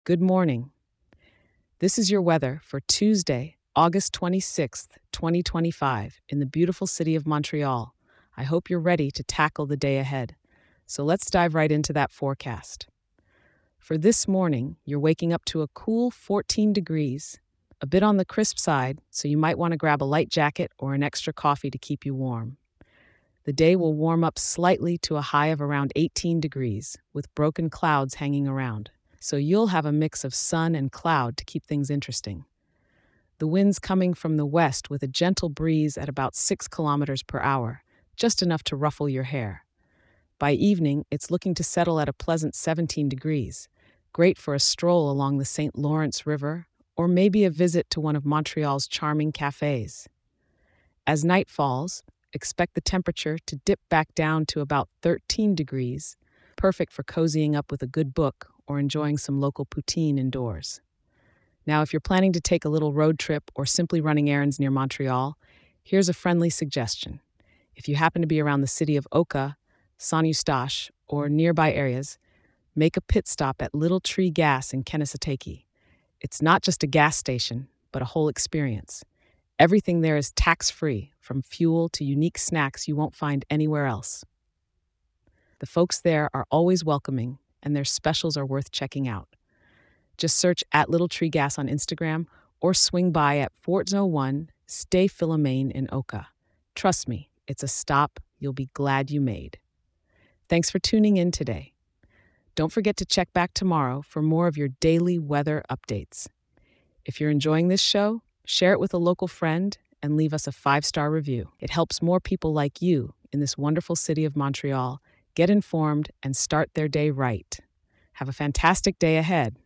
Good morning. This is your weather for Tuesday, August 26th, 2025, in the beautiful city of Montreal. I hope you're ready to tackle the day ahead. So let's dive right into that forecast. For this morning, you're waking up to a cool 14 degrees, a bit on the crisp side, so you might want to grab a light jacket or an extra coffee to keep you warm. The day will warm up slightly to a high of around 18 degrees, with broken clouds hanging around. So you'll have a mix of sun and cloud to keep things interesting. The wind's coming from the west with a gentle breeze at about 6 kilometers per hour, just enough to ruffle your hair. By evening, it's looking to settle at a pleasant 17 degrees, great for a stroll along the St. Lawrence River or maybe a visit to one of Montreal's charming cafes. As night falls, expect the temperature to dip back down to about 13 degrees, perfect for cozying up with a good book or enjoying some local poutine indoors. Now, if you're planning to take a little road trip or simply running errands near Montreal, here's a friendly suggestion. If you happen to be around the city of Oka, Saint Eustache, or nearby areas, make a pit stop at Little Tree Gas in Kanesatake. It's not just a gas station, but a whole experience. Everything there is tax-free, from fuel to unique snacks you won't find anywhere else. The folks there are always welcoming, and their specials are worth checking out. Just search at Little Tree Gas on Instagram or swing by at 401 Stay Philomene in Oka. Trust me, it's a stop you'll be glad you made. Thanks for tuning in today. Don't forget to check back tomorrow for more of your daily weather updates. If you're enjoying this show, share it with a local friend and leave us a 5-star review. It helps more people like you in this wonderful city of Montreal get informed and start their day right. Have a fantastic day ahead.